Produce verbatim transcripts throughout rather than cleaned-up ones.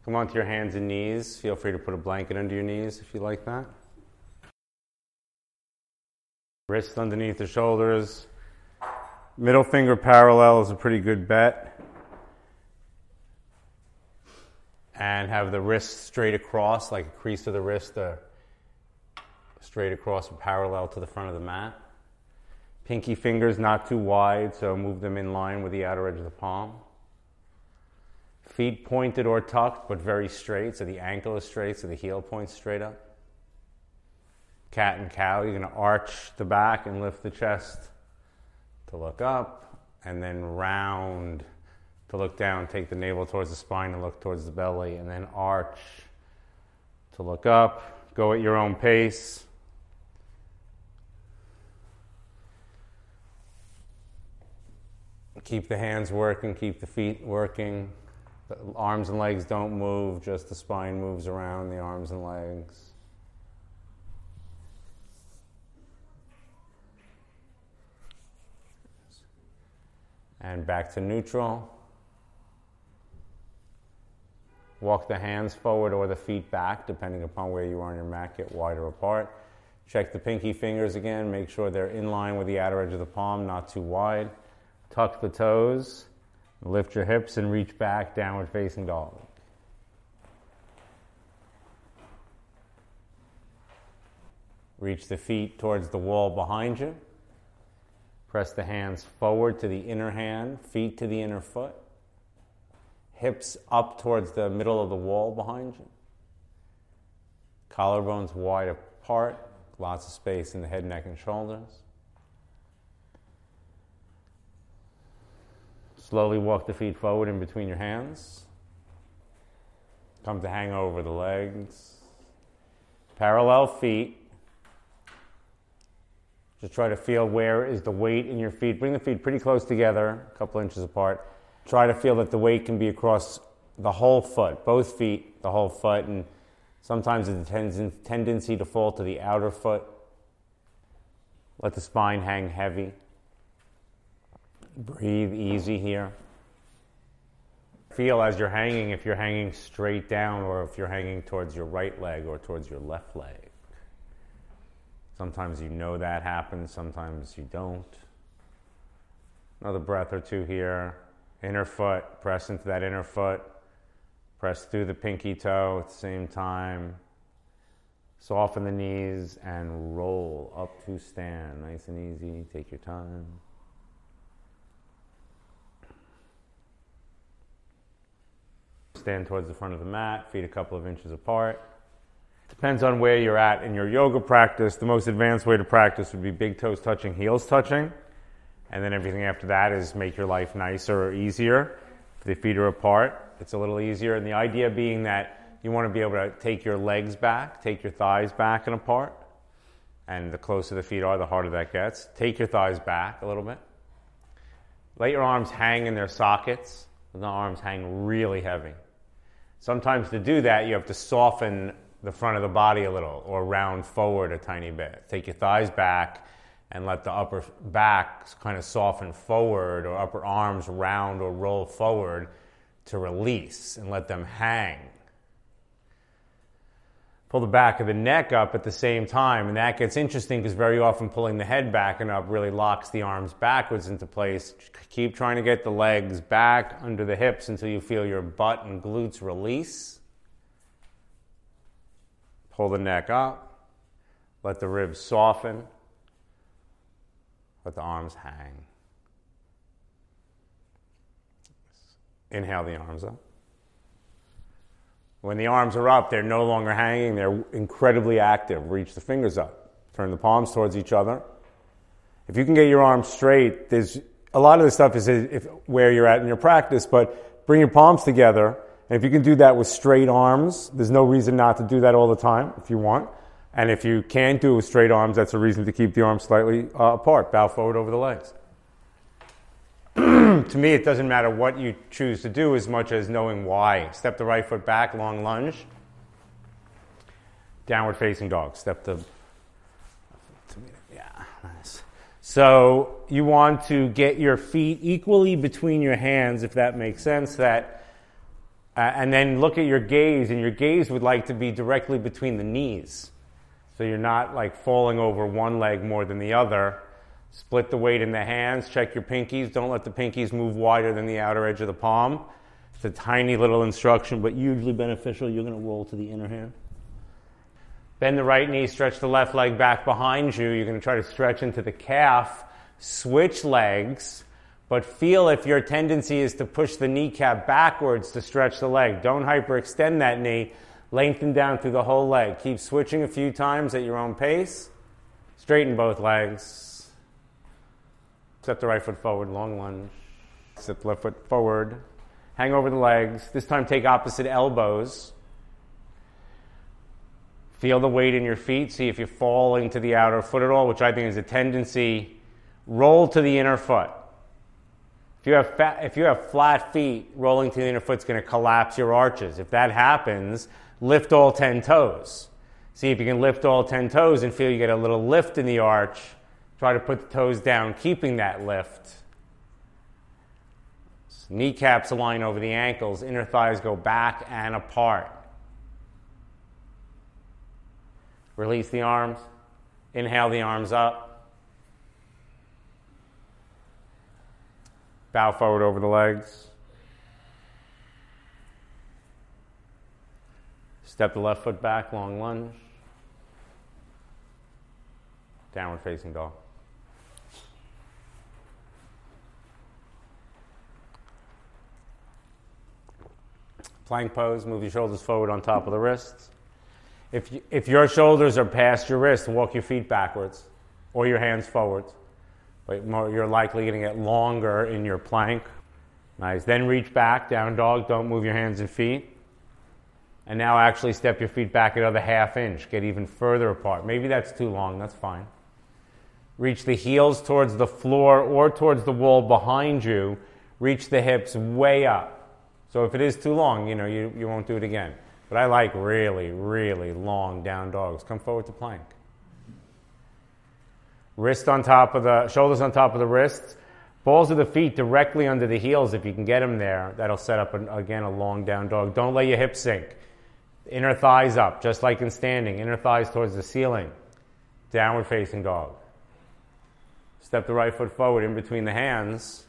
Come onto your hands and knees. Feel free to put a blanket under your knees if you like that. Wrists underneath the shoulders. Middle finger parallel is a pretty good bet. And have the wrists straight across, like a crease of the wrist, uh, straight across and parallel to the front of the mat. Pinky fingers not too wide, so move them in line with the outer edge of the palm. Feet pointed or tucked, but very straight, so the ankle is straight, so the heel points straight up. Cat and cow, you're going to arch the back and lift the chest to look up, and then round to look down, take the navel towards the spine and look towards the belly, and then arch to look up. Go at your own pace. Keep the hands working, keep the feet working. The arms and legs don't move, just the spine moves around the arms and legs. And back to neutral. Walk the hands forward or the feet back, depending upon where you are on your mat. Get wider apart. Check the pinky fingers again. Make sure they're in line with the outer edge of the palm, not too wide. Tuck the toes. Lift your hips and reach back, downward facing dog. Reach the feet towards the wall behind you. Press the hands forward to the inner hand, feet to the inner foot. Hips up towards the middle of the wall behind you. Collarbones wide apart, lots of space in the head, neck, and shoulders. Slowly walk the feet forward in between your hands. Come to hang over the legs. Parallel feet. Just try to feel where is the weight in your feet. Bring the feet pretty close together, a couple inches apart. Try to feel that the weight can be across the whole foot, both feet, the whole foot, and sometimes there's a tendency to fall to the outer foot. Let the spine hang heavy. Breathe easy here. Feel as you're hanging, if you're hanging straight down or if you're hanging towards your right leg or towards your left leg. Sometimes you know that happens, sometimes you don't. Another breath or two here. Inner foot, press into that inner foot. Press through the pinky toe at the same time. Soften the knees and roll up to stand. Nice and easy. Take your time. Stand towards the front of the mat, feet a couple of inches apart. Depends on where you're at in your yoga practice. The most advanced way to practice would be big toes touching, heels touching. And then everything after that is make your life nicer or easier. If the feet are apart, it's a little easier. And the idea being that you want to be able to take your legs back, take your thighs back and apart. And the closer the feet are, the harder that gets. Take your thighs back a little bit. Let your arms hang in their sockets. Let the arms hang really heavy. Sometimes to do that, you have to soften the front of the body a little or round forward a tiny bit. Take your thighs back and let the upper back kind of soften forward, or upper arms round or roll forward to release and let them hang. Pull the back of the neck up at the same time, and that gets interesting because very often pulling the head back and up really locks the arms backwards into place. Keep trying to get the legs back under the hips until you feel your butt and glutes release. Pull the neck up. Let the ribs soften. Let the arms hang. Inhale the arms up. When the arms are up, they're no longer hanging. They're incredibly active. Reach the fingers up. Turn the palms towards each other. If you can get your arms straight, there's a lot of this stuff is if, where you're at in your practice, but bring your palms together. And if you can do that with straight arms, there's no reason not to do that all the time if you want. And if you can't do it with straight arms, that's a reason to keep the arms slightly uh, apart. Bow forward over the legs. To me, it doesn't matter what you choose to do as much as knowing why. Step the right foot back, long lunge. Downward facing dog. Step the... Yeah, nice. So you want to get your feet equally between your hands, if that makes sense, that Uh, and then look at your gaze, and your gaze would like to be directly between the knees. So you're not like falling over one leg more than the other. Split the weight in the hands, check your pinkies. Don't let the pinkies move wider than the outer edge of the palm. It's a tiny little instruction, but hugely beneficial. You're going to roll to the inner hand. Bend the right knee, stretch the left leg back behind you. You're going to try to stretch into the calf. Switch legs, but feel if your tendency is to push the kneecap backwards to stretch the leg. Don't hyperextend that knee. Lengthen down through the whole leg. Keep switching a few times at your own pace. Straighten both legs. Step the right foot forward, long lunge. Step the left foot forward. Hang over the legs. This time take opposite elbows. Feel the weight in your feet. See if you're falling to the outer foot at all, which I think is a tendency. Roll to the inner foot. If you have fat, if you have flat feet, rolling to the inner foot is going to collapse your arches. If that happens, lift all ten toes. See if you can lift all ten toes and feel you get a little lift in the arch. Try to put the toes down, keeping that lift. Kneecaps align over the ankles. Inner thighs go back and apart. Release the arms. Inhale the arms up. Bow forward over the legs. Step the left foot back, long lunge. Downward facing dog. Plank pose, move your shoulders forward on top of the wrists. If, you, if your shoulders are past your wrists, walk your feet backwards or your hands forwards. But more, you're likely going to get longer in your plank. Nice. Then reach back, down dog. Don't move your hands and feet. And now actually step your feet back another half inch. Get even further apart. Maybe that's too long. That's fine. Reach the heels towards the floor or towards the wall behind you. Reach the hips way up. So if it is too long, you know, you, you won't do it again. But I like really, really long down dogs. Come forward to plank. Wrist on top of the, shoulders on top of the wrists. Balls of the feet directly under the heels if you can get them there. That'll set up, an, again, a long down dog. Don't let your hips sink. Inner thighs up, just like in standing. Inner thighs towards the ceiling. Downward facing dog. Step the right foot forward in between the hands.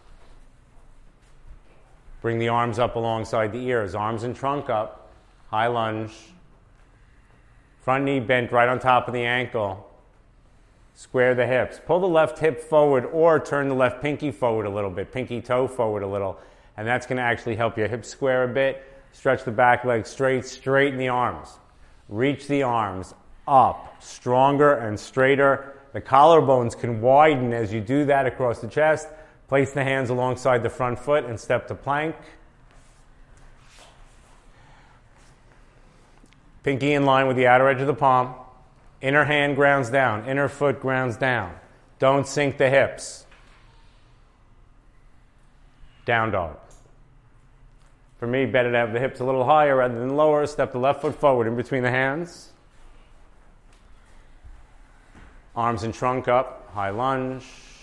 Bring the arms up alongside the ears. Arms and trunk up. High lunge. Front knee bent right on top of the ankle. Square the hips. Pull the left hip forward or turn the left pinky forward a little bit. Pinky toe forward a little. And that's going to actually help your hips square a bit. Stretch the back leg straight. Straighten the arms. Reach the arms up. Stronger and straighter. The collarbones can widen as you do that across the chest. Place the hands alongside the front foot and step to plank. Pinky in line with the outer edge of the palm. Inner hand grounds down. Inner foot grounds down. Don't sink the hips. Down dog. For me, better to have the hips a little higher rather than lower. Step the left foot forward in between the hands. Arms and trunk up. High lunge.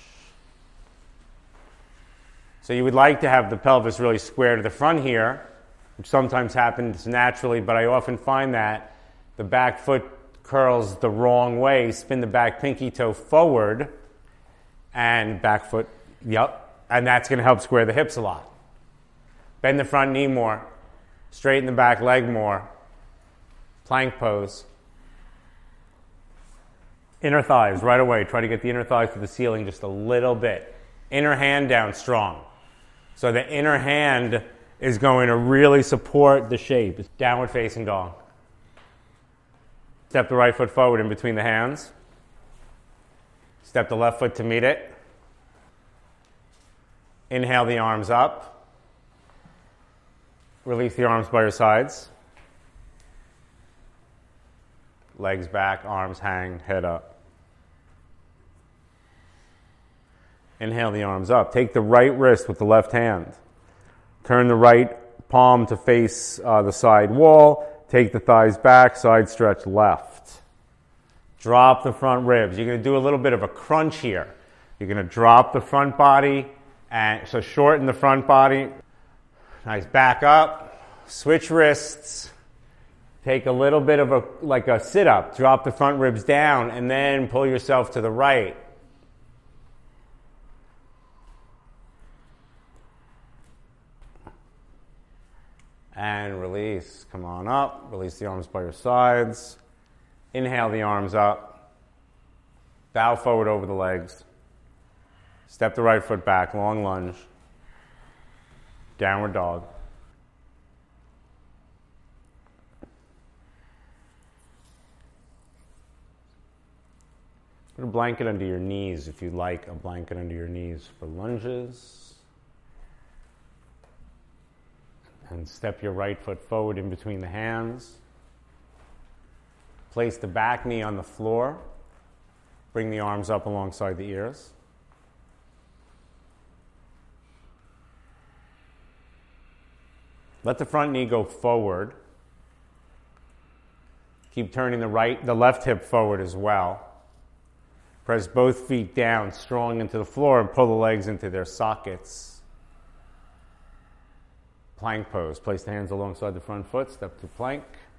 So you would like to have the pelvis really square to the front here, which sometimes happens naturally, but I often find that the back foot curls the wrong way. Spin the back pinky toe forward and back foot, yep, and that's going to help square the hips a lot. Bend the front knee more. Straighten the back leg more. Plank pose. Inner thighs right away. Try to get the inner thighs to the ceiling just a little bit. Inner hand down strong. So the inner hand is going to really support the shape. Downward facing dog. Step the right foot forward in between the hands. Step the left foot to meet it. Inhale the arms up. Release the arms by your sides. Legs back, arms hang, head up. Inhale the arms up. Take the right wrist with the left hand. Turn the right palm to face uh, the side wall. Take the thighs back, side stretch left. Drop the front ribs. You're going to do a little bit of a crunch here. You're going to drop the front body, and so shorten the front body. Nice, back up. switch wrists. Take a little bit of a, like a sit-up. Drop the front ribs down and then pull yourself to the right. And release. Come on up. Release the arms by your sides. Inhale the arms up. Bow forward over the legs. Step the right foot back. Long lunge. Downward dog. Put a blanket under your knees if you'd like a blanket under your knees for lunges. And step your right foot forward in between the hands. Place the back knee on the floor. Bring the arms up alongside the ears. Let the front knee go forward. Keep turning the right, the left hip forward as well. Press both feet down, strong into the floor, and pull the legs into their sockets. Plank pose. Place the hands alongside the front foot. Step to plank.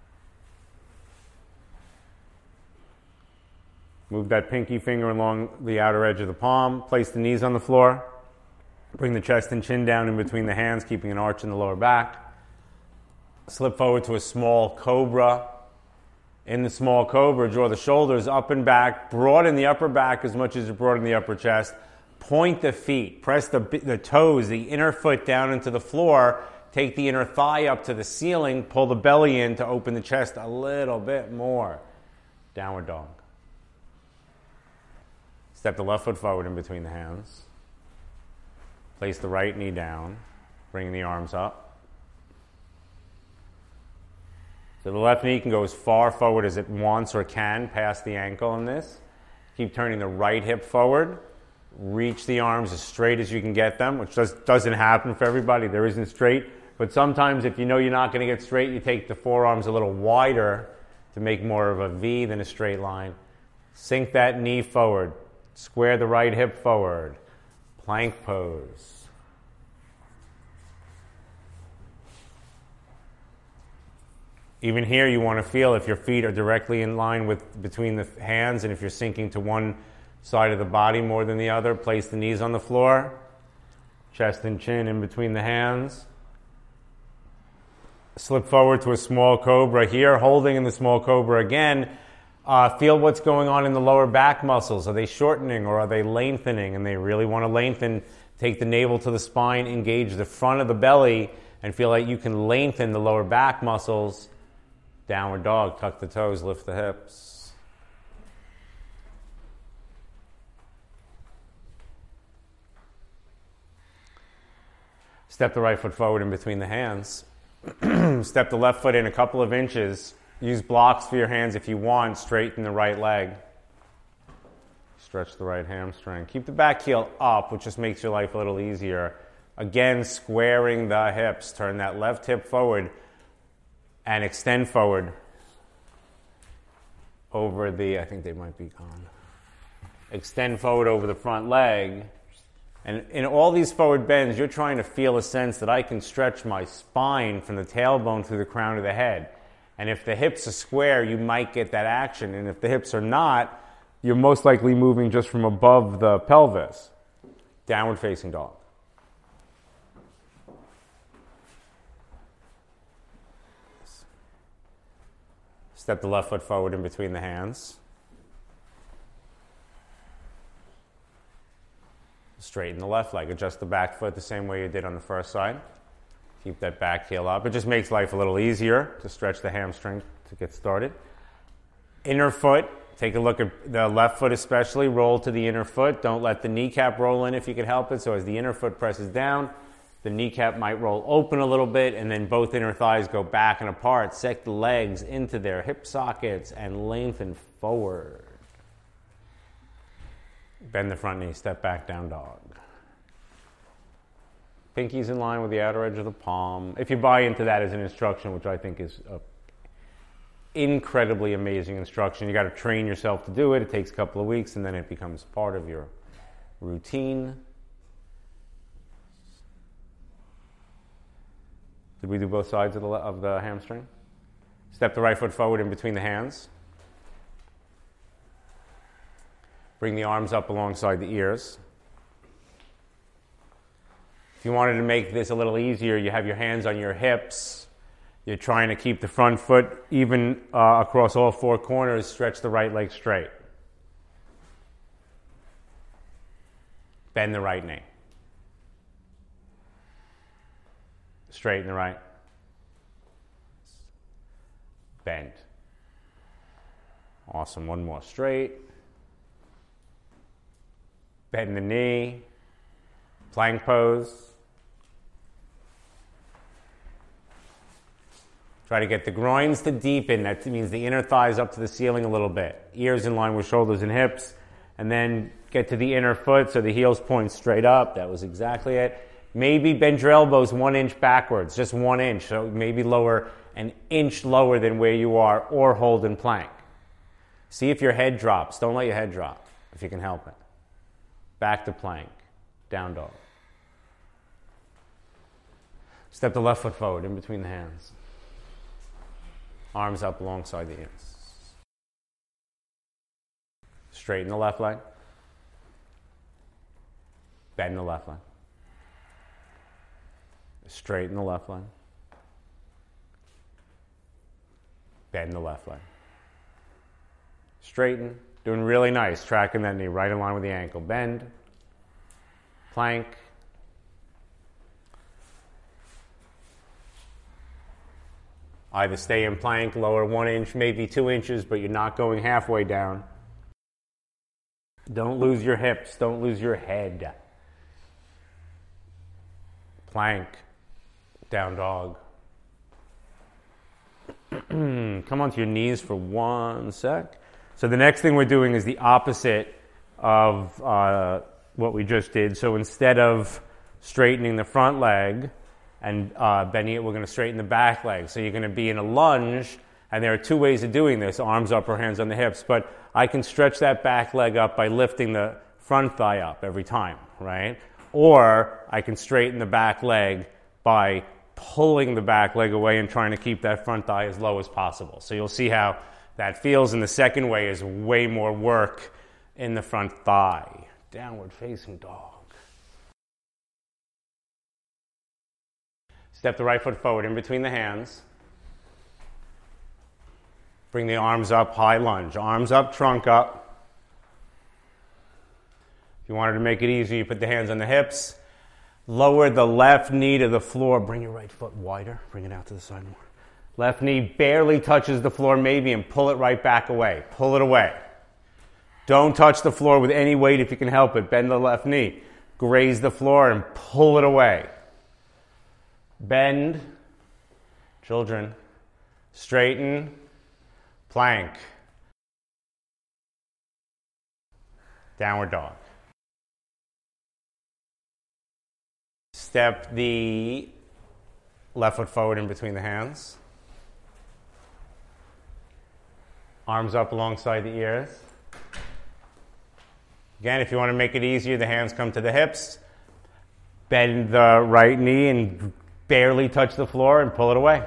Move that pinky finger along the outer edge of the palm. Place the knees on the floor. Bring the chest and chin down in between the hands, keeping an arch in the lower back. Slip forward to a small cobra. In the small cobra, draw the shoulders up and back. Broaden the upper back as much as you broaden the upper chest. Point the feet. Press the, the toes, the inner foot down into the floor. Take the inner thigh up to the ceiling. Pull the belly in to open the chest a little bit more. Downward dog. Step the left foot forward in between the hands. Place the right knee down. Bring the arms up. So the left knee can go as far forward as it wants or can past the ankle in this. Keep turning the right hip forward. Reach the arms as straight as you can get them, which does, doesn't happen for everybody. There isn't straight. But sometimes if you know you're not going to get straight, you take the forearms a little wider to make more of a V than a straight line. Sink that knee forward. Square the right hip forward. Plank pose. Even here, you want to feel if your feet are directly in line with between the hands, and if you're sinking to one side of the body more than the other, place the knees on the floor, chest and chin in between the hands. Slip forward to a small cobra here, holding in the small cobra again. Uh, feel what's going on in the lower back muscles. Are they shortening or are they lengthening? And they really want to lengthen. Take the navel to the spine, engage the front of the belly, and feel like you can lengthen the lower back muscles. Downward dog, tuck the toes, lift the hips. Step the right foot forward in between the hands. Step the left foot in a couple of inches. Use blocks for your hands if you want. Straighten the right leg. Stretch the right hamstring. Keep the back heel up, which just makes your life a little easier. Again, squaring the hips. Turn that left hip forward and extend forward over the, I think they might be gone. Extend forward over the front leg. And in all these forward bends, you're trying to feel a sense that I can stretch my spine from the tailbone through the crown of the head. And if the hips are square, you might get that action. And if the hips are not, you're most likely moving just from above the pelvis. Downward facing dog. Step the left foot forward in between the hands. Straighten the left leg. Adjust the back foot the same way you did on the first side. Keep that back heel up. It just makes life a little easier to stretch the hamstring to get started. Inner foot. Take a look at the left foot especially. Roll to the inner foot. Don't let the kneecap roll in if you can help it. So as the inner foot presses down, the kneecap might roll open a little bit, and then both inner thighs go back and apart. Sink the legs into their hip sockets and lengthen forward. Bend the front knee, step back, down dog. Pinkies in line with the outer edge of the palm. If you buy into that as an instruction, which I think is an incredibly amazing instruction, you got to train yourself to do it. It takes a couple of weeks, and then it becomes part of your routine. Did we do both sides of the, of the hamstring? Step the right foot forward in between the hands. Bring the arms up alongside the ears. If you wanted to make this a little easier, you have your hands on your hips. You're trying to keep the front foot even uh, across all four corners. Stretch the right leg straight. Bend the right knee. Straighten the right. Bend. Awesome. One more. Straight. Bend the knee. Plank pose. Try to get the groins to deepen. That means the inner thighs up to the ceiling a little bit. Ears in line with shoulders and hips. And then get to the inner foot so the heels point straight up. That was exactly it. Maybe bend your elbows one inch backwards, just one inch. So maybe lower an inch lower than where you are, or hold in plank. See if your head drops. Don't let your head drop if you can help it. Back to plank. Down dog. Step the left foot forward in between the hands. Arms up alongside the ears. Straighten the left leg. Bend the left leg. Straighten the left leg. Bend the left leg. Straighten. Doing really nice. Tracking that knee right in line with the ankle. Bend. Plank. Either stay in plank, lower one inch, maybe two inches, but you're not going halfway down. Don't lose your hips. Don't lose your head. Plank. Down dog. Come onto your knees for one sec. So the next thing we're doing is the opposite of uh, what we just did. So instead of straightening the front leg and uh, bending it, we're going to straighten the back leg. So you're going to be in a lunge, and there are two ways of doing this, arms up or hands on the hips. But I can stretch that back leg up by lifting the front thigh up every time, right? Or I can straighten the back leg by pulling the back leg away and trying to keep that front thigh as low as possible. So you'll see how that feels. And the second way is way more work in the front thigh. Downward facing dog. Step the right foot forward in between the hands. Bring the arms up, high lunge. Arms up, trunk up. If you wanted to make it easy, you put the hands on the hips. Lower the left knee to the floor. Bring your right foot wider. Bring it out to the side more. Left knee barely touches the floor maybe, and pull it right back away. Pull it away. Don't touch the floor with any weight if you can help it. Bend the left knee. Graze the floor and pull it away. Bend. Children. Straighten. Plank. Downward dog. Step the left foot forward in between the hands. Arms up alongside the ears. Again, if you want to make it easier, the hands come to the hips. Bend the right knee and barely touch the floor and pull it away.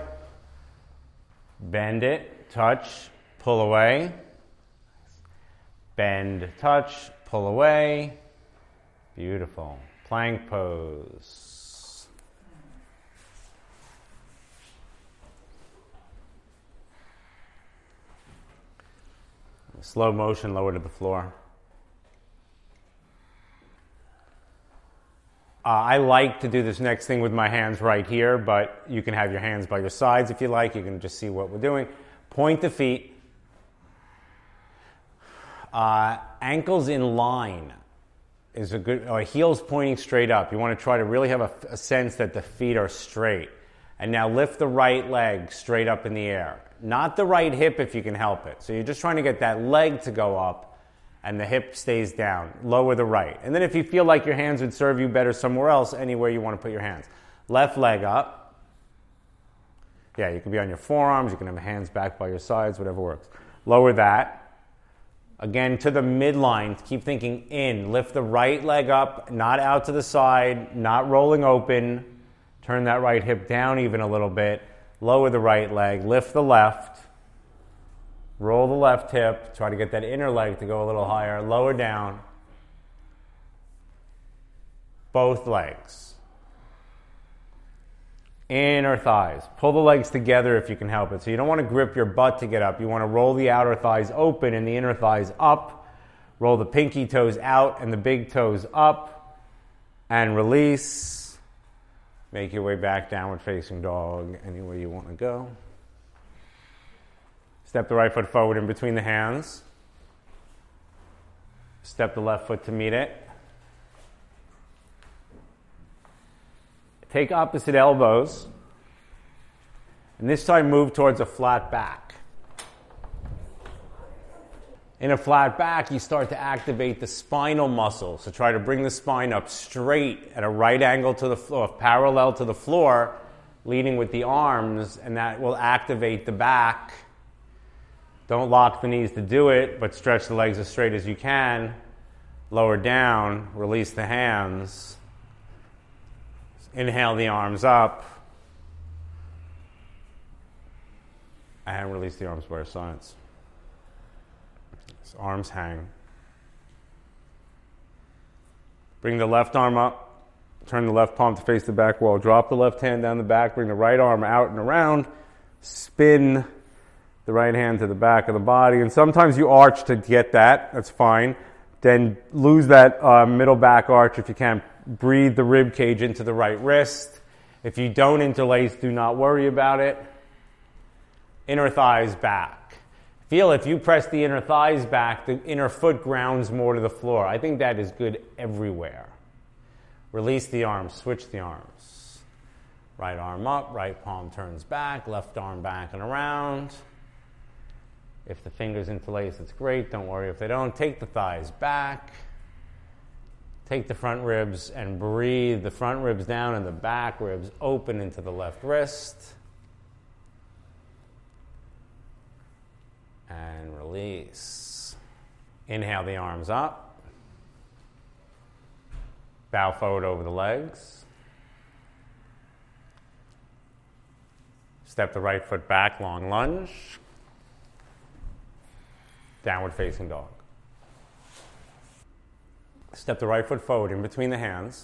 Bend it, touch, pull away. Bend, touch, pull away. Beautiful. Plank pose. Slow motion, lower to the floor. Uh, I like to do this next thing with my hands right here, but you can have your hands by your sides if you like. You can just see what we're doing. Point the feet. Uh, ankles in line is a good, or heels pointing straight up. You want to try to really have a, a sense that the feet are straight. And now lift the right leg straight up in the air. Not the right hip if you can help it. So you're just trying to get that leg to go up and the hip stays down. Lower the right. And then if you feel like your hands would serve you better somewhere else, anywhere you want to put your hands. Left leg up. Yeah, you can be on your forearms. You can have your hands back by your sides, whatever works. Lower that. Again, to the midline. Keep thinking in. Lift the right leg up, not out to the side, not rolling open. Turn that right hip down even a little bit. Lower the right leg. Lift the left. Roll the left hip. Try to get that inner leg to go a little higher. Lower down. Both legs. Inner thighs. Pull the legs together if you can help it. So you don't want to grip your butt to get up. You want to roll the outer thighs open and the inner thighs up. Roll the pinky toes out and the big toes up. And release. Make your way back, downward facing dog, anywhere you want to go. Step the right foot forward in between the hands. Step the left foot to meet it. Take opposite elbows. And this time move towards a flat back. In a flat back, you start to activate the spinal muscle. So try to bring the spine up straight at a right angle to the floor, parallel to the floor, leading with the arms, and that will activate the back. Don't lock the knees to do it, but stretch the legs as straight as you can. Lower down, release the hands. Inhale the arms up. And release the arms by your sides. So arms hang. Bring the left arm up. Turn the left palm to face the back wall. Drop the left hand down the back. Bring the right arm out and around. Spin the right hand to the back of the body. And sometimes you arch to get that. That's fine. Then lose that uh, middle back arch if you can. Breathe the rib cage into the right wrist. If you don't interlace, do not worry about it. Inner thighs back. Feel if you press the inner thighs back, the inner foot grounds more to the floor. I think that is good everywhere. Release the arms, switch the arms. Right arm up, right palm turns back, left arm back and around. If the fingers interlace, it's great. Don't worry if they don't. Take the thighs back. Take the front ribs and breathe the front ribs down and the back ribs open into the left wrist. And release. Inhale the arms up. Bow forward over the legs. Step the right foot back, long lunge. Downward facing dog. Step the right foot forward in between the hands.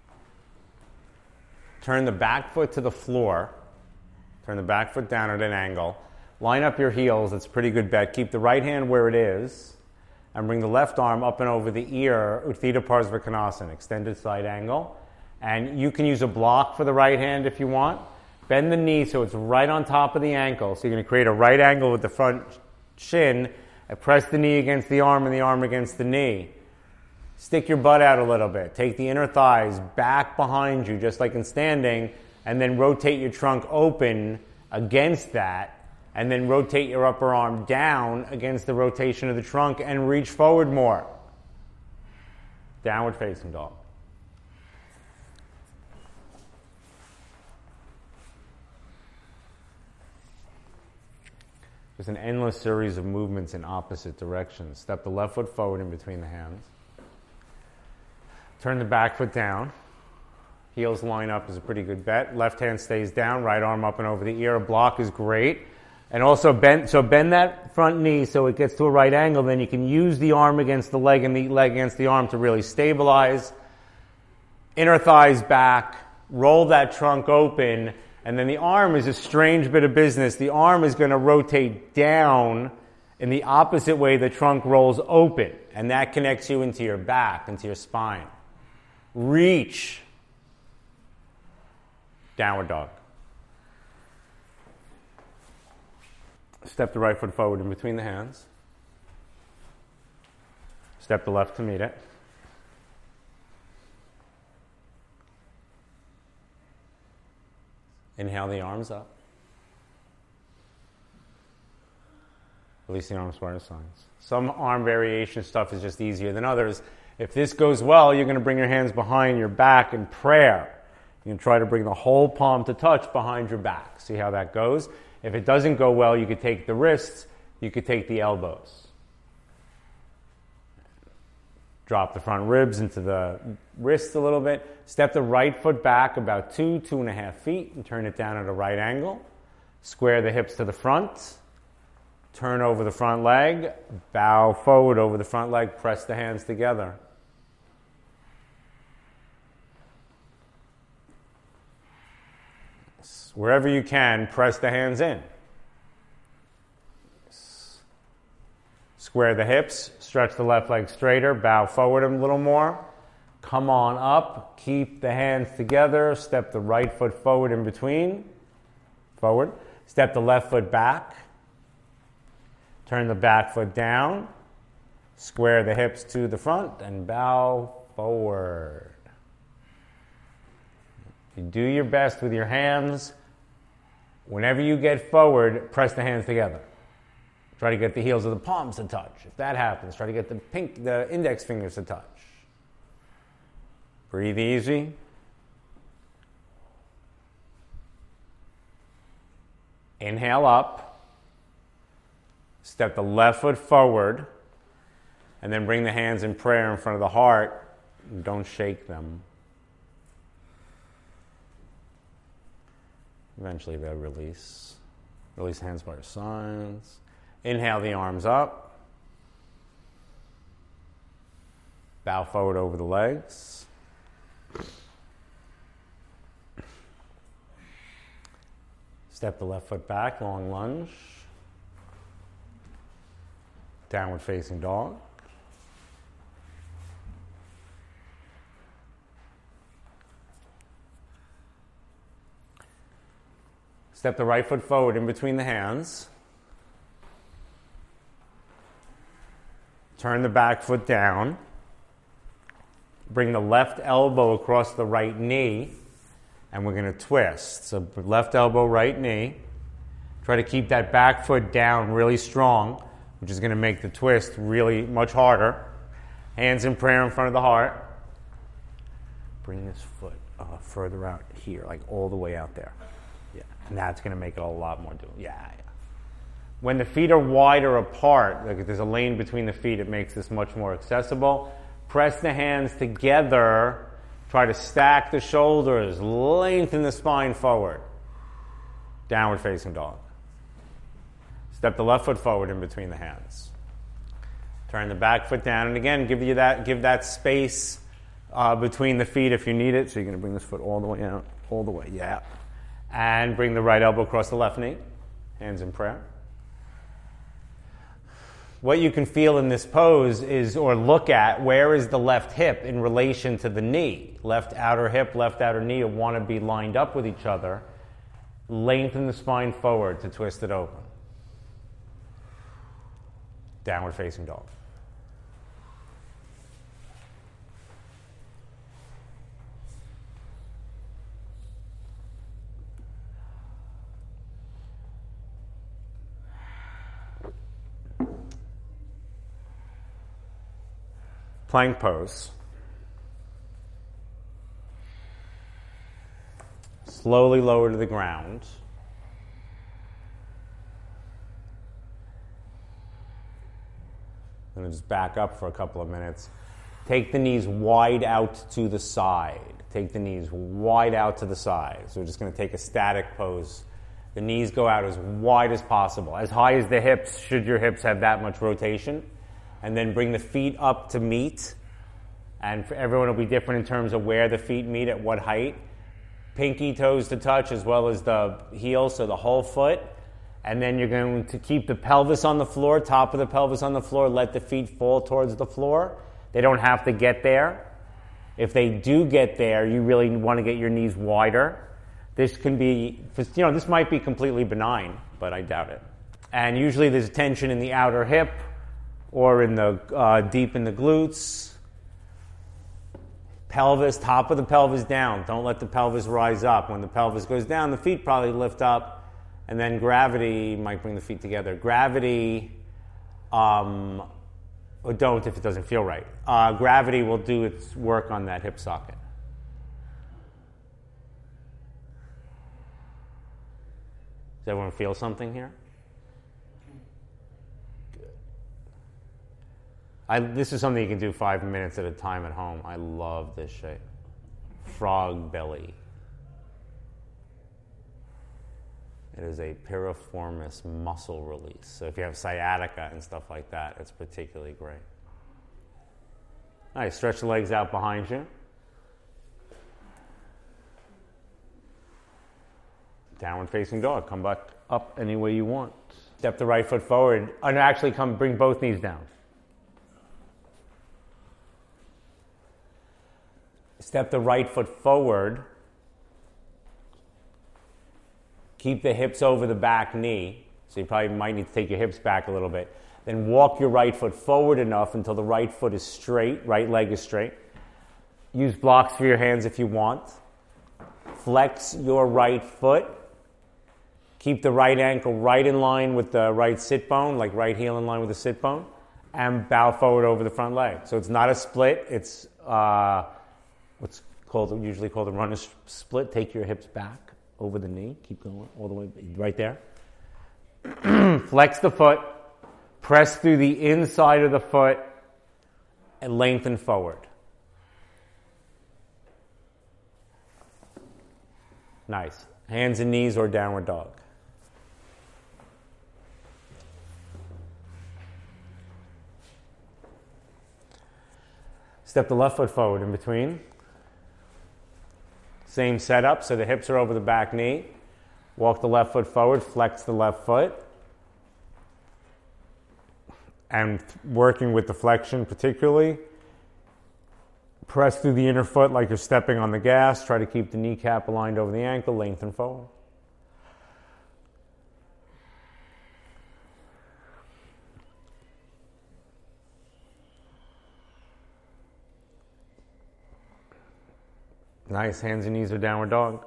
Turn the back foot to the floor. Turn the back foot down at an angle. Line up your heels. It's a pretty good bet. Keep the right hand where it is. And bring the left arm up and over the ear, Utthita Parsvakonasana, extended side angle. And you can use a block for the right hand if you want. Bend the knee so it's right on top of the ankle. So you're going to create a right angle with the front shin. And press the knee against the arm and the arm against the knee. Stick your butt out a little bit. Take the inner thighs back behind you, just like in standing, and then rotate your trunk open against that. And then rotate your upper arm down against the rotation of the trunk and reach forward more. Downward facing dog. There's an endless series of movements in opposite directions. Step the left foot forward in between the hands. Turn the back foot down. Heels line up is a pretty good bet. Left hand stays down, right arm up and over the ear. A block is great. And also bend, so bend that front knee so it gets to a right angle. Then you can use the arm against the leg and the leg against the arm to really stabilize. Inner thighs back. Roll that trunk open. And then the arm is a strange bit of business. The arm is going to rotate down in the opposite way the trunk rolls open. And that connects you into your back, into your spine. Reach. Downward dog. Step the right foot forward in between the hands. Step the left to meet it. Inhale the arms up. Release the arms by your sides. Some arm variation stuff is just easier than others. If this goes well, you're going to bring your hands behind your back in prayer. You can try to bring the whole palm to touch behind your back. See how that goes? If it doesn't go well, you could take the wrists, you could take the elbows. Drop the front ribs into the wrists a little bit. Step the right foot back about two, two and a half feet and turn it down at a right angle. Square the hips to the front. Turn over the front leg. Bow forward over the front leg. Press the hands together. Wherever you can, press the hands in. Square the hips, stretch the left leg straighter, bow forward a little more. Come on up, keep the hands together, step the right foot forward in between, forward. Step the left foot back, turn the back foot down, square the hips to the front, and bow forward. You do your best with your hands. Whenever you get forward, press the hands together. Try to get the heels of the palms to touch. If that happens, try to get the pink, the index fingers to touch. Breathe easy. Inhale up. Step the left foot forward. And then bring the hands in prayer in front of the heart. Don't shake them. Eventually they'll release. Release the hands by your sides. Inhale the arms up. Bow forward over the legs. Step the left foot back, long lunge. Downward facing dog. Step the right foot forward in between the hands. Turn the back foot down. Bring the left elbow across the right knee, and we're going to twist. So left elbow, right knee. Try to keep that back foot down really strong, which is going to make the twist really much harder. Hands in prayer in front of the heart. Bring this foot uh, further out here, like all the way out there. Yeah, and that's going to make it a lot more doable. Yeah, yeah. When the feet are wider apart, like if there's a lane between the feet, it makes this much more accessible. Press the hands together. Try to stack the shoulders. Lengthen the spine forward. Downward facing dog. Step the left foot forward in between the hands. Turn the back foot down. And again, give you that, give that space uh, between the feet if you need it. So you're going to bring this foot all the way out. All the way, yeah. And bring the right elbow across the left knee. Hands in prayer. What you can feel in this pose is, or look at, where is the left hip in relation to the knee? Left outer hip, left outer knee want to be lined up with each other. Lengthen the spine forward to twist it open. Downward facing dog. Plank pose. Slowly lower to the ground. I'm going to just back up for a couple of minutes. Take the knees wide out to the side. Take the knees wide out to the side. So we're just going to take a static pose. The knees go out as wide as possible. As high as the hips, should your hips have that much rotation. And then bring the feet up to meet. And for everyone, it'll be different in terms of where the feet meet, at what height. Pinky toes to touch as well as the heel, so the whole foot. And then you're going to keep the pelvis on the floor, top of the pelvis on the floor. Let the feet fall towards the floor. They don't have to get there. If they do get there, you really want to get your knees wider. This can be, you know, this might be completely benign, but I doubt it. And usually there's tension in the outer hip, or in the uh, deep in the glutes. Pelvis, top of the pelvis down. Don't let the pelvis rise up. When the pelvis goes down, the feet probably lift up, and then gravity might bring the feet together. Gravity, um, or don't if it doesn't feel right. Uh, gravity will do its work on that hip socket. Does everyone feel something here? I, this is something you can do five minutes at a time at home. I love this shape. Frog belly. It is a piriformis muscle release. So if you have sciatica and stuff like that, it's particularly great. All right, stretch the legs out behind you. Downward facing dog. Come back up any way you want. Step the right foot forward. And actually come bring both knees down. Step the right foot forward. Keep the hips over the back knee. So you probably might need to take your hips back a little bit. Then walk your right foot forward enough until the right foot is straight, right leg is straight. Use blocks for your hands if you want. Flex your right foot. Keep the right ankle right in line with the right sit bone, like right heel in line with the sit bone, and bow forward over the front leg. So it's not a split. It's uh, what's called usually called a runner's split. Take your hips back over the knee. Keep going all the way right there. Flex the foot. Press through the inside of the foot and lengthen forward. Nice. Hands and knees or downward dog. Step the left foot forward in between. Same setup, so the hips are over the back knee. Walk the left foot forward, flex the left foot. And working with the flexion particularly, press through the inner foot like you're stepping on the gas. Try to keep the kneecap aligned over the ankle, lengthen forward. Nice, hands and knees are downward dog.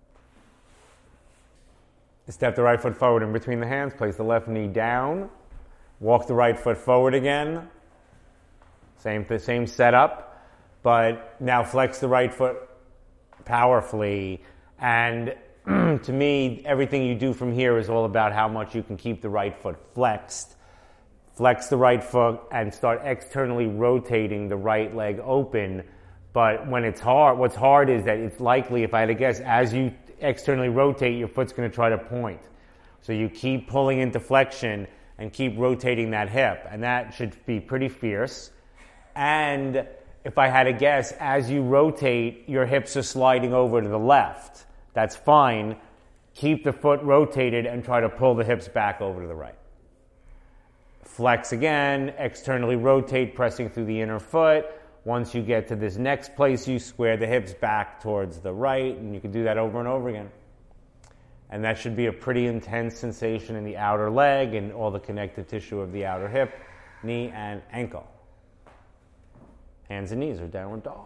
Step the right foot forward in between the hands, place the left knee down. Walk the right foot forward again. Same, same setup, but now flex the right foot powerfully. And to me, everything you do from here is all about how much you can keep the right foot flexed. Flex the right foot and start externally rotating the right leg open. But when it's hard, what's hard is that it's likely, if I had to guess, as you externally rotate, your foot's going to try to point. So you keep pulling into flexion and keep rotating that hip, and that should be pretty fierce. And if I had to guess, as you rotate, your hips are sliding over to the left. That's fine. Keep the foot rotated and try to pull the hips back over to the right. Flex again, externally rotate, pressing through the inner foot. Once you get to this next place, you square the hips back towards the right, and you can do that over and over again. And that should be a pretty intense sensation in the outer leg and all the connective tissue of the outer hip, knee, and ankle. Hands and knees are downward dog.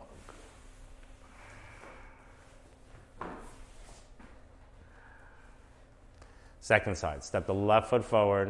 Second side, step the left foot forward.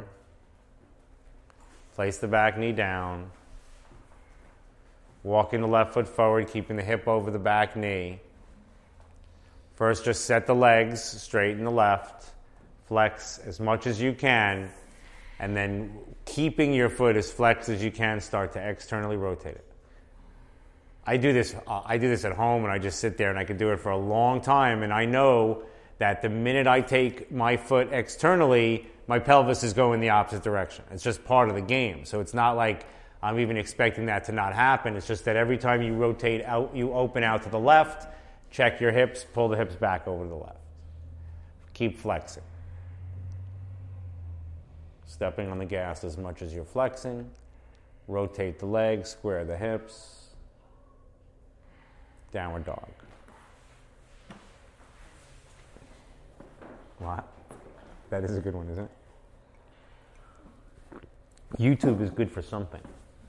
Place the back knee down. Walking the left foot forward, keeping the hip over the back knee. First, just set the legs straight in the left. Flex as much as you can. And then keeping your foot as flexed as you can, start to externally rotate it. I do this, uh, I do this at home, and I just sit there and I can do it for a long time. And I know that the minute I take my foot externally, my pelvis is going the opposite direction. It's just part of the game. So it's not like I'm even expecting that to not happen. It's just that every time you rotate out, you open out to the left, check your hips, pull the hips back over to the left. Keep flexing. Stepping on the gas as much as you're flexing. Rotate the legs, square the hips. Downward dog. What? That is a good one, isn't it? YouTube is good for something.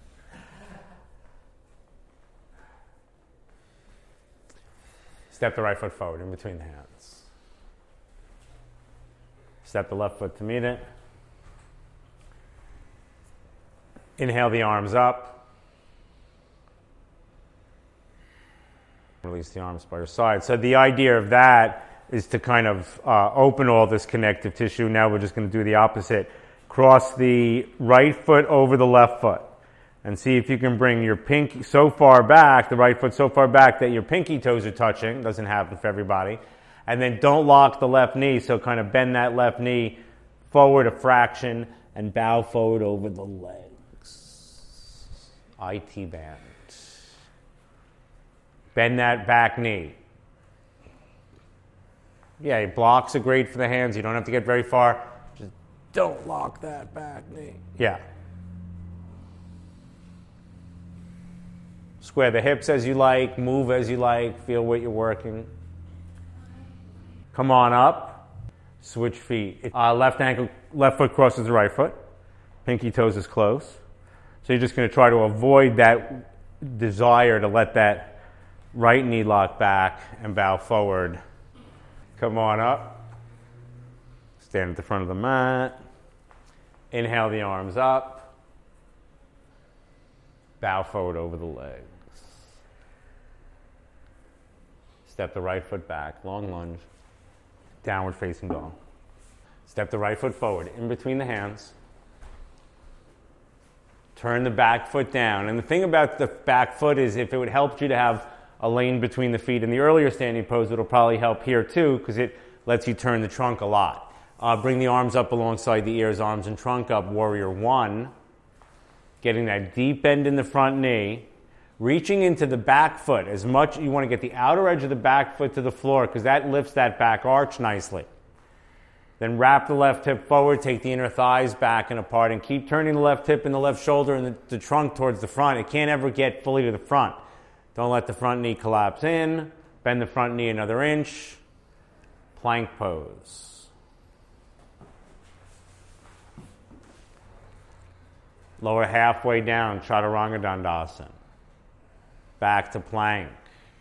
Step the right foot forward in between the hands. Step the left foot to meet it. Inhale the arms up. Release the arms by your side. So the idea of that is to kind of uh, open all this connective tissue. Now we're just going to do the opposite. Cross the right foot over the left foot. And see if you can bring your pinky so far back, the right foot so far back that your pinky toes are touching. Doesn't happen for everybody. And then don't lock the left knee, so kind of bend that left knee forward a fraction and bow forward over the legs. I T band. Bend that back knee. Yeah, blocks are great for the hands. You don't have to get very far. Just don't lock that back knee. Yeah. Square the hips as you like, move as you like, feel what you're working. Come on up, switch feet. Uh, left ankle, left foot crosses the right foot. Pinky toes is close. So you're just going to try to avoid that desire to let that right knee lock back and bow forward. Come on up. Stand at the front of the mat. Inhale the arms up. Bow forward over the legs. Step the right foot back, long lunge. Downward facing dog. Step the right foot forward, in between the hands. Turn the back foot down. And the thing about the back foot is if it would help you to have a lane between the feet in the earlier standing pose, it'll probably help here too because it lets you turn the trunk a lot. Uh, bring the arms up alongside the ears, arms and trunk up, warrior one. Getting that deep bend in the front knee. Reaching into the back foot as much, you want to get the outer edge of the back foot to the floor because that lifts that back arch nicely. Then wrap the left hip forward, take the inner thighs back and apart, and keep turning the left hip and the left shoulder and the, the trunk towards the front. It can't ever get fully to the front. Don't let the front knee collapse in. Bend the front knee another inch. Plank pose. Lower halfway down, Chaturanga Dandasana. Back to plank.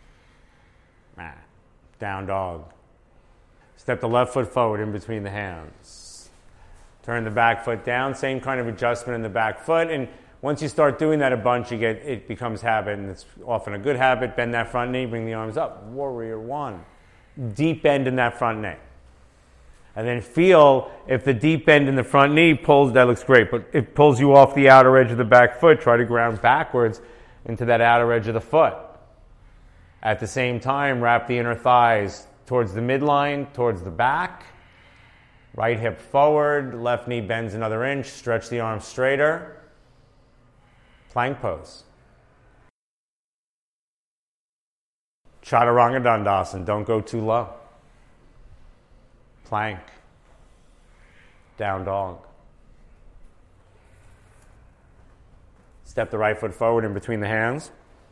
Down dog. Step the left foot forward in between the hands. Turn the back foot down. Same kind of adjustment in the back foot. And once you start doing that a bunch, you get it becomes habit, and it's often a good habit. Bend that front knee. Bring the arms up. Warrior one. Deep bend in that front knee. And then feel if the deep bend in the front knee pulls, that looks great, but it pulls you off the outer edge of the back foot. Try to ground backwards into that outer edge of the foot. At the same time, wrap the inner thighs towards the midline, towards the back. Right hip forward, left knee bends another inch, stretch the arms straighter. Plank pose. Chaturanga Dandasana, don't go too low. Plank. Down dog. Step the right foot forward in between the hands.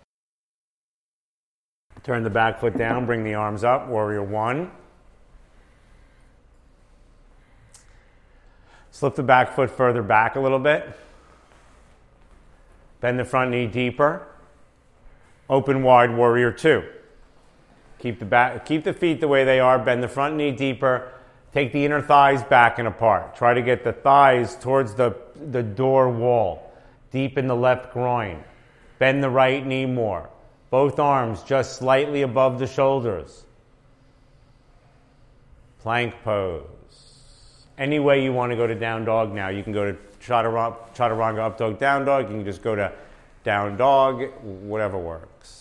Turn the back foot down, bring the arms up, warrior one. Slip the back foot further back a little bit. Bend the front knee deeper. Open wide, warrior two. Keep the back, keep the feet the way they are, bend the front knee deeper. Take the inner thighs back and apart. Try to get the thighs towards the, the door wall. Deep in the left groin. Bend the right knee more. Both arms just slightly above the shoulders. Plank pose. Any way you want to go to down dog now. You can go to chaturanga, chaturanga up dog, down dog. You can just go to down dog, whatever works.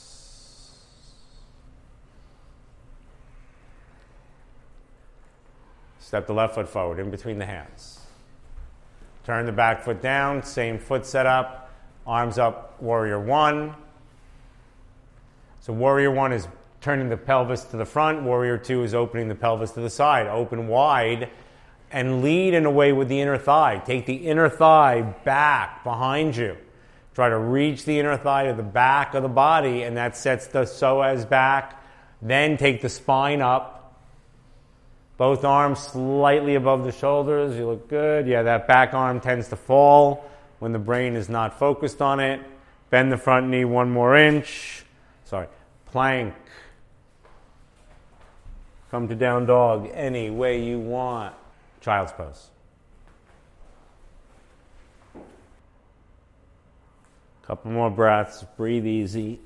Step the left foot forward in between the hands. Turn the back foot down, same foot setup. Arms up, warrior one. So warrior one is turning the pelvis to the front. Warrior two is opening the pelvis to the side. Open wide and lead in a way with the inner thigh. Take the inner thigh back behind you. Try to reach the inner thigh to the back of the body, and that sets the psoas back. Then take the spine up. Both arms slightly above the shoulders. You look good. Yeah, that back arm tends to fall when the brain is not focused on it. Bend the front knee one more inch. Sorry. Plank. Come to down dog any way you want. Child's pose. Couple more breaths. Breathe easy.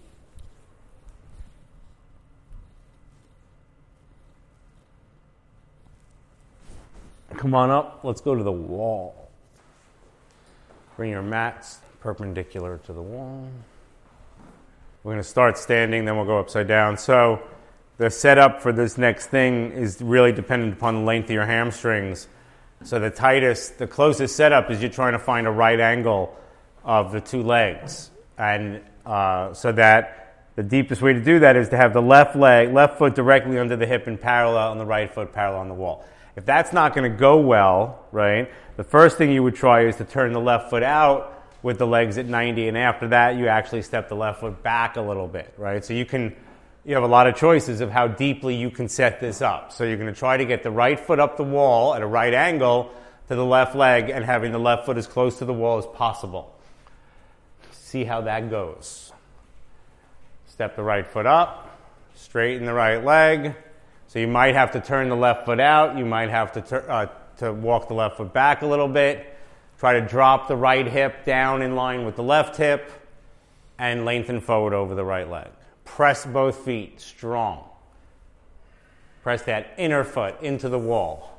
Come on up. Let's go to the wall. Bring your mats perpendicular to the wall. We're going to start standing, then we'll go upside down. So the setup for this next thing is really dependent upon the length of your hamstrings. So the tightest, the closest setup is you're trying to find a right angle of the two legs. And uh, so that the deepest way to do that is to have the left leg, left foot directly under the hip and parallel, and the right foot parallel on the wall. If that's not going to go well, right, the first thing you would try is to turn the left foot out with the legs at ninety, and after that you actually step the left foot back a little bit, right? So you can, you have a lot of choices of how deeply you can set this up. So you're going to try to get the right foot up the wall at a right angle to the left leg and having the left foot as close to the wall as possible. See how that goes. Step the right foot up, straighten the right leg. So you might have to turn the left foot out, you might have to, tur- uh, to walk the left foot back a little bit. Try to drop the right hip down in line with the left hip and lengthen forward over the right leg. Press both feet strong. Press that inner foot into the wall.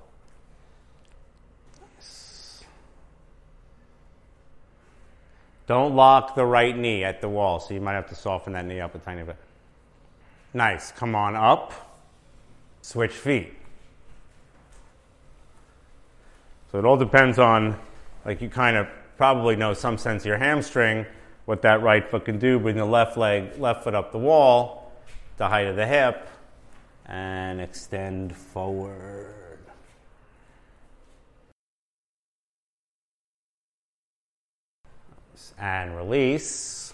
Nice. Don't lock the right knee at the wall, so you might have to soften that knee up a tiny bit. Nice. Come on up. Switch feet. So it all depends on, like, you kind of probably know some sense of your hamstring, what that right foot can do. Bring the left leg, left foot up the wall, the height of the hip, and extend forward. And release.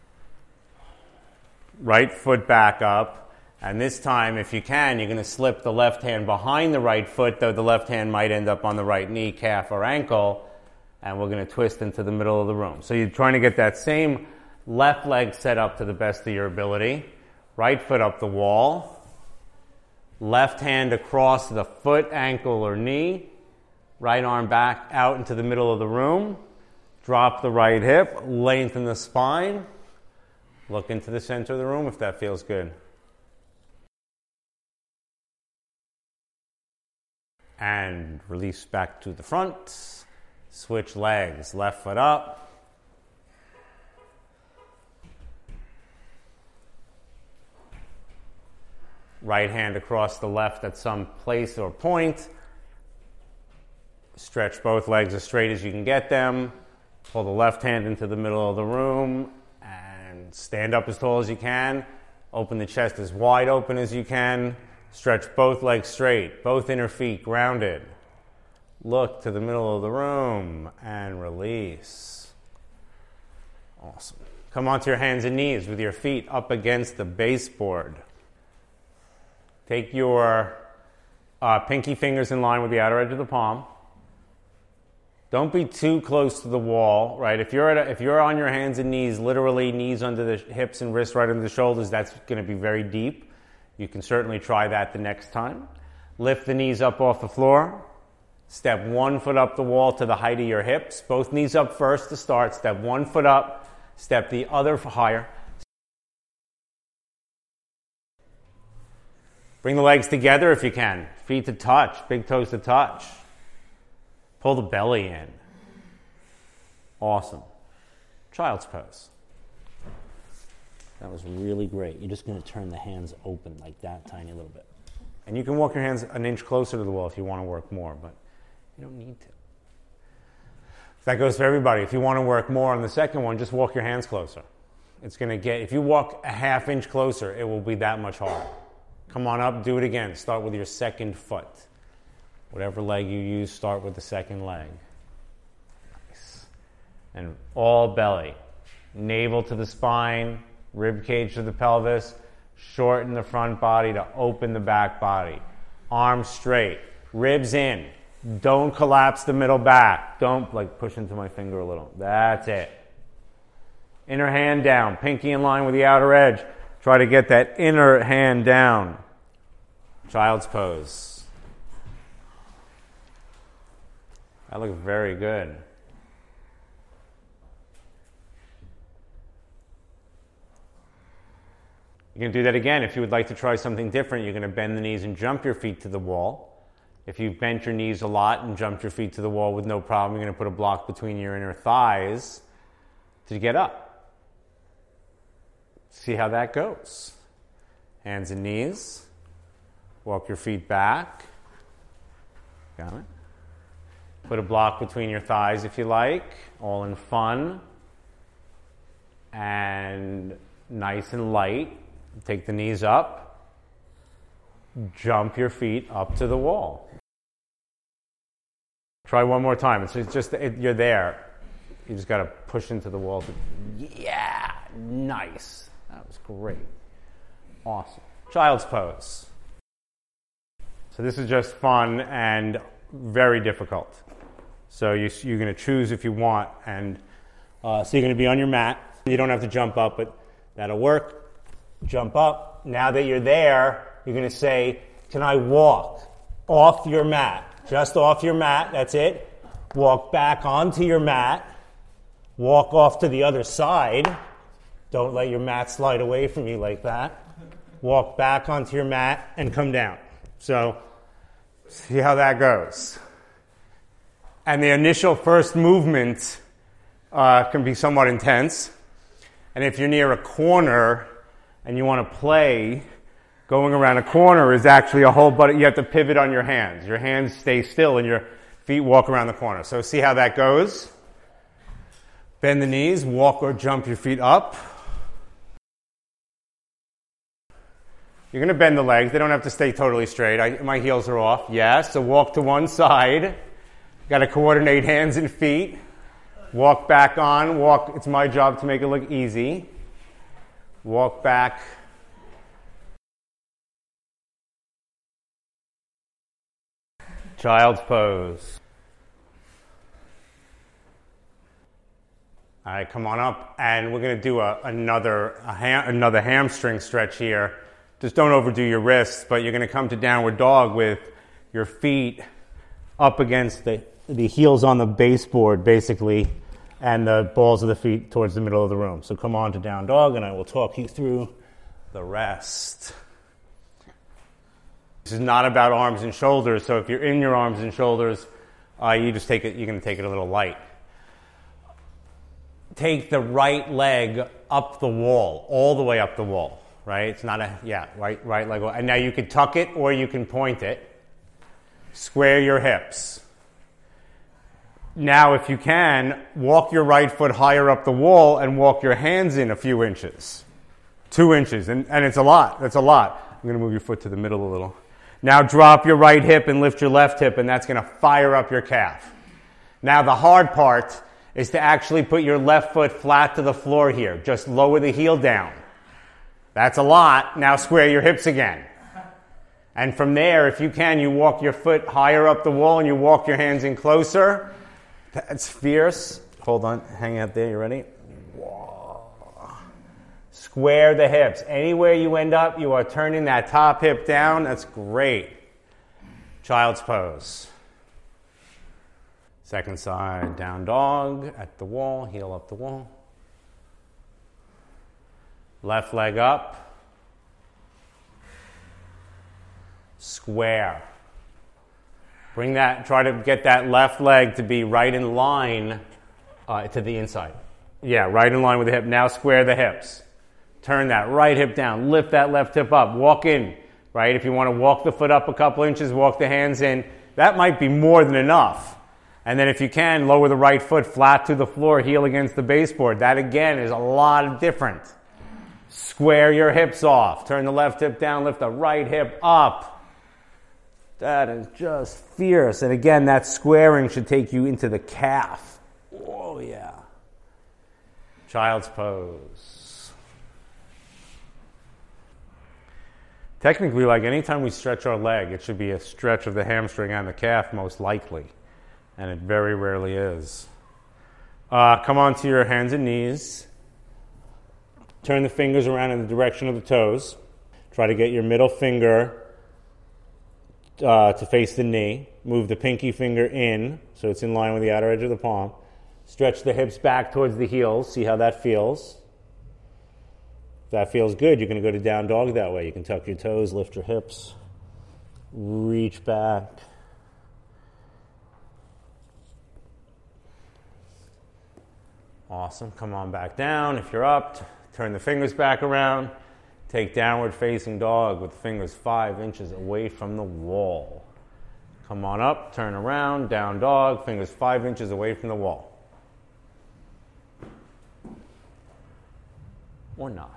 Right foot back up. And this time, if you can, you're going to slip the left hand behind the right foot, though the left hand might end up on the right knee, calf, or ankle. And we're going to twist into the middle of the room. So you're trying to get that same left leg set up to the best of your ability. Right foot up the wall. Left hand across the foot, ankle, or knee. Right arm back out into the middle of the room. Drop the right hip. Lengthen the spine. Look into the center of the room if that feels good. And release back to the front. Switch legs, left foot up. Right hand across the left at some place or point. Stretch both legs as straight as you can get them. Pull the left hand into the middle of the room and stand up as tall as you can. Open the chest as wide open as you can. Stretch both legs straight, both inner feet grounded. Look to the middle of the room and release. Awesome. Come onto your hands and knees with your feet up against the baseboard. Take your uh, pinky fingers in line with the outer edge of the palm. Don't be too close to the wall, right? If you're, at a, if you're on your hands and knees, literally knees under the hips and wrists right under the shoulders, that's going to be very deep. You can certainly try that the next time. Lift the knees up off the floor. Step one foot up the wall to the height of your hips. Both knees up first to start. Step one foot up. Step the other higher. Bring the legs together if you can. Feet to touch. Big toes to touch. Pull the belly in. Awesome. Child's pose. That was really great. You're just going to turn the hands open like that, tiny little bit. And you can walk your hands an inch closer to the wall if you want to work more, but you don't need to. That goes for everybody. If you want to work more on the second one, just walk your hands closer. It's going to get, if you walk a half inch closer, it will be that much harder. Come on up, do it again. Start with your second foot. Whatever leg you use, start with the second leg. Nice. And all belly. Navel to the spine, rib cage to the pelvis, shorten the front body to open the back body. Arms straight, ribs in. Don't collapse the middle back. Don't like push into my finger a little. That's it. Inner hand down, pinky in line with the outer edge. Try to get that inner hand down. Child's pose. That looks very good. You can do that again. If you would like to try something different, you're going to bend the knees and jump your feet to the wall. If you've bent your knees a lot and jumped your feet to the wall with no problem, you're going to put a block between your inner thighs. to get up. See how that goes. Hands and knees. Walk your feet back. Got it? Put a block between your thighs if you like. All in fun. And nice and light. Take the knees up. Jump your feet up to the wall. Try one more time. It's just, it, you're there. You just got to push into the wall. To, yeah, nice. That was great. Awesome. Child's pose. So this is just fun and very difficult. So you, you're going to choose if you want. And uh, so you're going to be on your mat. You don't have to jump up, but that'll work. Jump up. Now that you're there, you're going to say, can I walk off your mat? Just off your mat. That's it. Walk back onto your mat. Walk off to the other side. Don't let your mat slide away from you like that. Walk back onto your mat and come down. So, see how that goes. And the initial first movement uh, can be somewhat intense. And if you're near a corner and you want to play, going around a corner is actually a whole, but you have to pivot on your hands. Your hands stay still and your feet walk around the corner. So see how that goes. Bend the knees, walk or jump your feet up. You're going to bend the legs. They don't have to stay totally straight. I, my heels are off. Yes. So walk to one side. Got to coordinate hands and feet. Walk back on. Walk. It's my job to make it look easy. Walk back. Child's pose. All right, come on up, and we're going to do a, another a ham, another hamstring stretch here. Just don't overdo your wrists, but you're going to come to downward dog with your feet up against the, the heels on the baseboard, basically, and the balls of the feet towards the middle of the room. So come on to down dog, and I will talk you through the rest. This is not about arms and shoulders, so if you're in your arms and shoulders, uh, you just take it. You're going to take it a little light. Take the right leg up the wall, all the way up the wall, right? It's not a, yeah, right, right leg. And now you can tuck it or you can point it. Square your hips. Now, if you can, walk your right foot higher up the wall and walk your hands in a few inches. Two inches, and, and it's a lot. That's a lot. I'm going to move your foot to the middle a little. Now drop your right hip and lift your left hip, and that's going to fire up your calf. Now the hard part is to actually put your left foot flat to the floor here. Just lower the heel down. That's a lot. Now square your hips again. And from there, if you can, you walk your foot higher up the wall and you walk your hands in closer. That's fierce. Hold on. Hang out there. You ready? Square the hips. Anywhere you end up, you are turning that top hip down. That's great. Child's pose. Second side, down dog at the wall, heel up the wall. Left leg up. Square. Bring that, try to get that left leg to be right in line uh, to the inside. Yeah, right in line with the hip. Now square the hips. Turn that right hip down. Lift that left hip up. Walk in, right? If you want to walk the foot up a couple inches, walk the hands in. That might be more than enough. And then if you can, lower the right foot flat to the floor, heel against the baseboard. That, again, is a lot different. Square your hips off. Turn the left hip down, lift the right hip up. That is just fierce. And again, that squaring should take you into the calf. Oh, yeah. Child's pose. Technically, like anytime we stretch our leg, it should be a stretch of the hamstring and the calf, most likely. And it very rarely is. Uh, come onto your hands and knees. Turn the fingers around in the direction of the toes. Try to get your middle finger uh, to face the knee. Move the pinky finger in so it's in line with the outer edge of the palm. Stretch the hips back towards the heels. See how that feels. If that feels good, you're going to go to down dog that way. You can tuck your toes, lift your hips, reach back. Awesome. Come on back down. If you're up, turn the fingers back around. Take downward facing dog with the fingers five inches away from the wall. Come on up, turn around, down dog, fingers five inches away from the wall. Or not.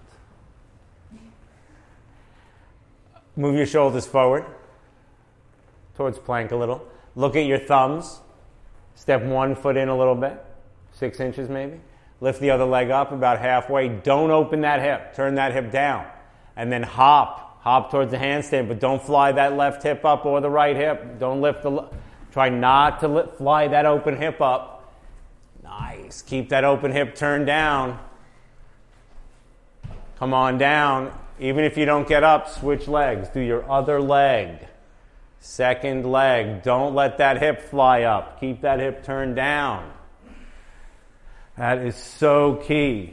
Move your shoulders forward towards plank a little. Look at your thumbs. Step one foot in a little bit, six inches maybe. Lift the other leg up about halfway. Don't open that hip. Turn that hip down. And then hop. Hop towards the handstand, but don't fly that left hip up or the right hip. Don't lift the... Try not to lift, fly that open hip up. Nice. Keep that open hip turned down. Come on down. Even if you don't get up, switch legs. Do your other leg. Second leg. Don't let that hip fly up. Keep that hip turned down. That is so key.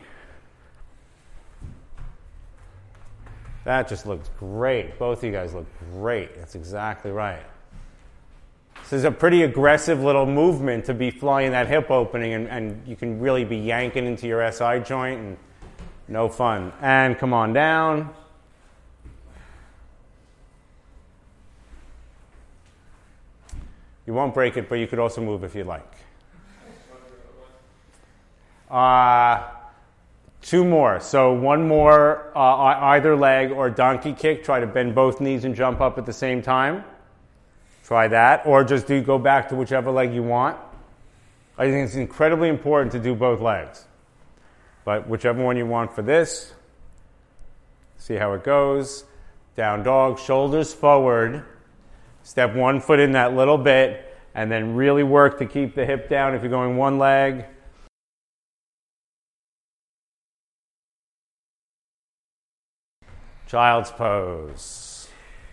That just looks great. Both of you guys look great. That's exactly right. This is a pretty aggressive little movement to be flying that hip opening, and, and you can really be yanking into your S I joint, and no fun. And come on down. You won't break it, but you could also move if you like. Uh, two more. So one more, uh, either leg or donkey kick. Try to bend both knees and jump up at the same time. Try that. Or just do go back to whichever leg you want. I think it's incredibly important to do both legs. But whichever one you want for this. See how it goes. Down dog, shoulders forward. Step one foot in that little bit, and then really work to keep the hip down if you're going one leg. Child's pose.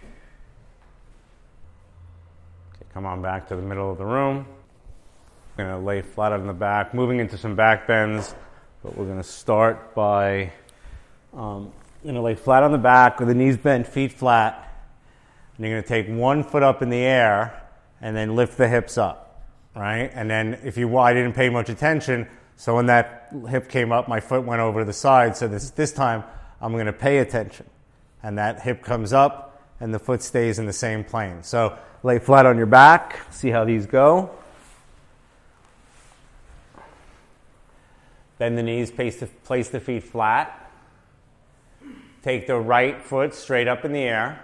Okay, come on back to the middle of the room. We're going to lay flat on the back, moving into some back bends, but we're going to start by um, going to lay flat on the back with the knees bent, feet flat. And you're going to take one foot up in the air and then lift the hips up, right? And then if you, I didn't pay much attention, so when that hip came up, my foot went over to the side. So this, this time, I'm going to pay attention. And that hip comes up and the foot stays in the same plane. So lay flat on your back. See how these go. Bend the knees, place the, place the feet flat. Take the right foot straight up in the air.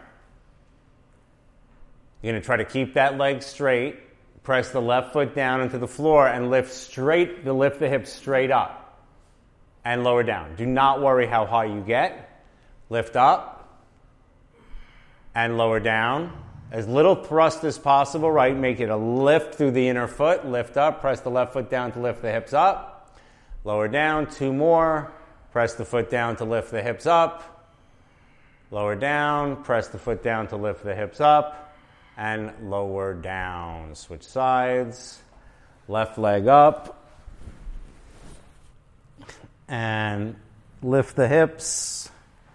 You're going to try to keep that leg straight. Press the left foot down into the floor and lift straight, to lift the hips straight up and lower down. Do not worry how high you get. Lift up and lower down. As little thrust as possible, right? Make it a lift through the inner foot. Lift up. Press the left foot down to lift the hips up. Lower down. Two more. Press the foot down to lift the hips up. Lower down. Press the foot down to lift the hips up. And lower down. Switch sides. Left leg up. And lift the hips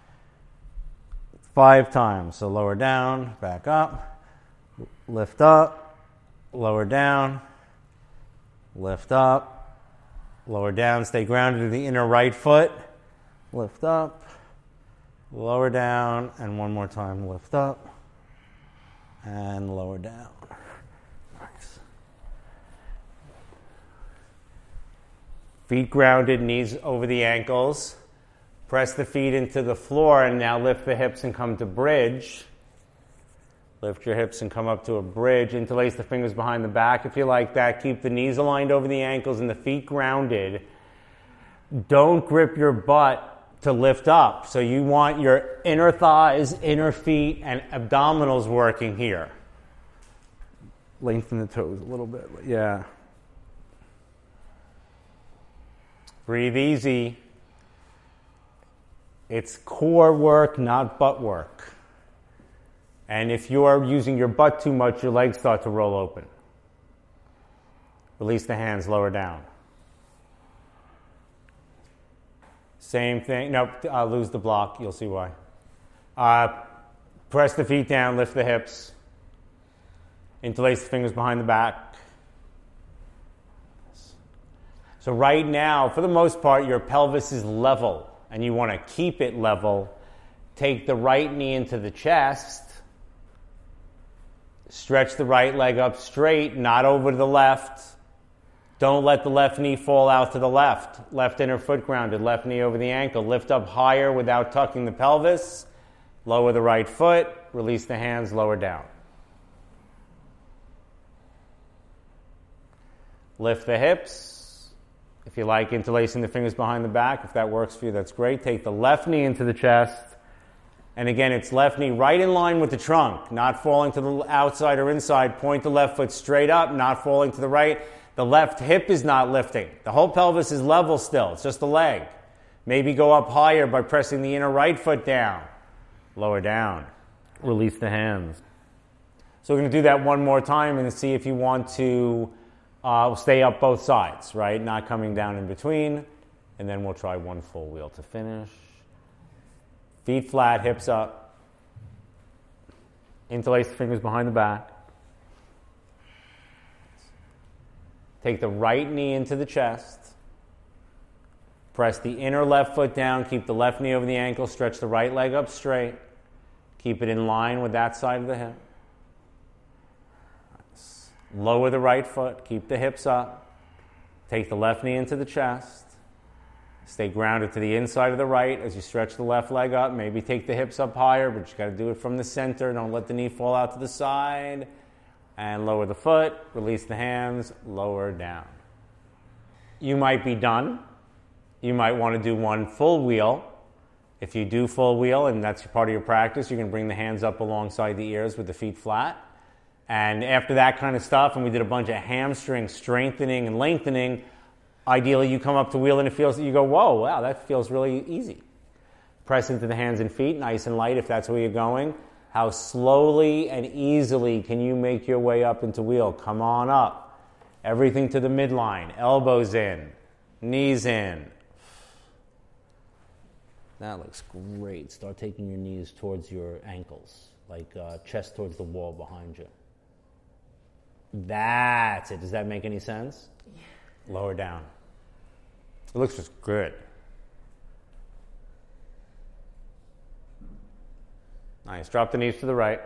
five times. So lower down, back up, lift up, lower down, lift up, lower down. Stay grounded to the inner right foot. Lift up, lower down, and one more time, lift up. And lower down. Nice. Feet grounded, knees over the ankles. Press the feet into the floor and now lift the hips and come to bridge. Lift your hips and come up to a bridge. Interlace the fingers behind the back if you like that. Keep the knees aligned over the ankles and the feet grounded. Don't grip your butt to lift up. So you want your inner thighs, inner feet, and abdominals working here. Lengthen the toes a little bit. Yeah. Breathe easy. It's core work, not butt work. And if you are using your butt too much, your legs start to roll open. Release the hands, lower down. Same thing. Nope, I'll lose the block. You'll see why. Uh, press the feet down, lift the hips. Interlace the fingers behind the back. So right now, for the most part, your pelvis is level, and you want to keep it level. Take the right knee into the chest. Stretch the right leg up straight, not over to the left. Don't let the left knee fall out to the left. Left inner foot grounded, left knee over the ankle. Lift up higher without tucking the pelvis. Lower the right foot. Release the hands, lower down. Lift the hips. If you like, interlacing the fingers behind the back. If that works for you, that's great. Take the left knee into the chest. And again, it's left knee right in line with the trunk, not falling to the outside or inside. Point the left foot straight up, not falling to the right. The left hip is not lifting. The whole pelvis is level still. It's just the leg. Maybe go up higher by pressing the inner right foot down. Lower down. Release the hands. So we're going to do that one more time and see if you want to uh, stay up both sides, right? Not coming down in between. And then we'll try one full wheel to finish. Feet flat, hips up. Interlace the fingers behind the back. Take the right knee into the chest. Press the inner left foot down. Keep the left knee over the ankle. Stretch the right leg up straight. Keep it in line with that side of the hip. Lower the right foot. Keep the hips up. Take the left knee into the chest. Stay grounded to the inside of the right as you stretch the left leg up. Maybe take the hips up higher, but you got to do it from the center. Don't let the knee fall out to the side. And lower the foot, release the hands, lower down. You might be done. You might want to do one full wheel. If you do full wheel and that's part of your practice, you can bring the hands up alongside the ears with the feet flat. And after that kind of stuff, and we did a bunch of hamstring strengthening and lengthening, ideally you come up to wheel and it feels, you go, whoa, wow, that feels really easy. Press into the hands and feet, nice and light if that's where you're going. How slowly and easily can you make your way up into wheel? Come on up. Everything to the midline. Elbows in. Knees in. That looks great. Start taking your knees towards your ankles, like uh, chest towards the wall behind you. That's it. Does that make any sense? Yeah. Lower down. It looks just good. Nice. Drop the knees to the right.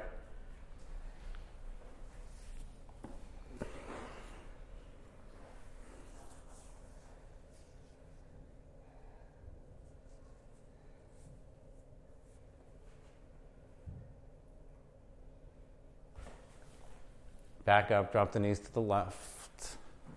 Back up. Drop the knees to the left.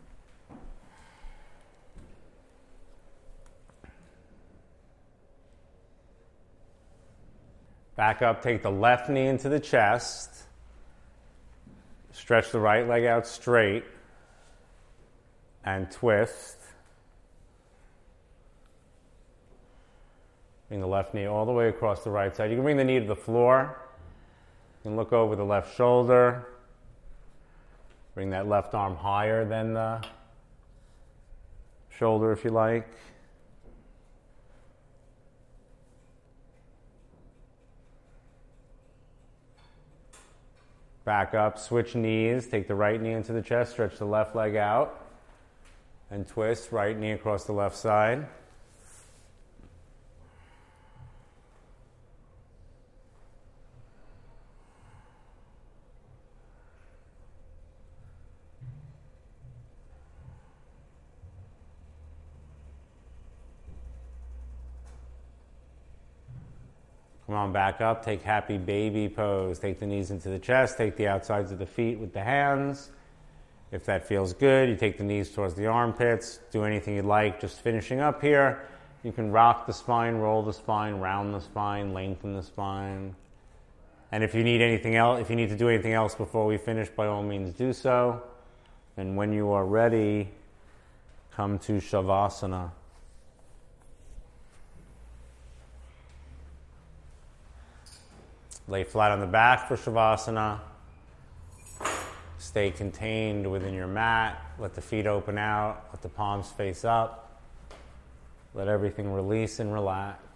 Back up, take the left knee into the chest. Stretch the right leg out straight. And twist. Bring the left knee all the way across the right side. You can bring the knee to the floor. You can look over the left shoulder. Bring that left arm higher than the shoulder if you like. Back up, switch knees, take the right knee into the chest, stretch the left leg out, and twist, right knee across the left side. Come on, back up. Take happy baby pose. Take the knees into the chest. Take the outsides of the feet with the hands. If that feels good, you take the knees towards the armpits. Do anything you'd like. Just finishing up here. You can rock the spine, roll the spine, round the spine, lengthen the spine. And if you need anything else, if you need to do anything else before we finish, by all means do so. And when you are ready, come to Shavasana. Lay flat on the back for Shavasana. Stay contained within your mat. Let the feet open out. Let the palms face up. Let everything release and relax.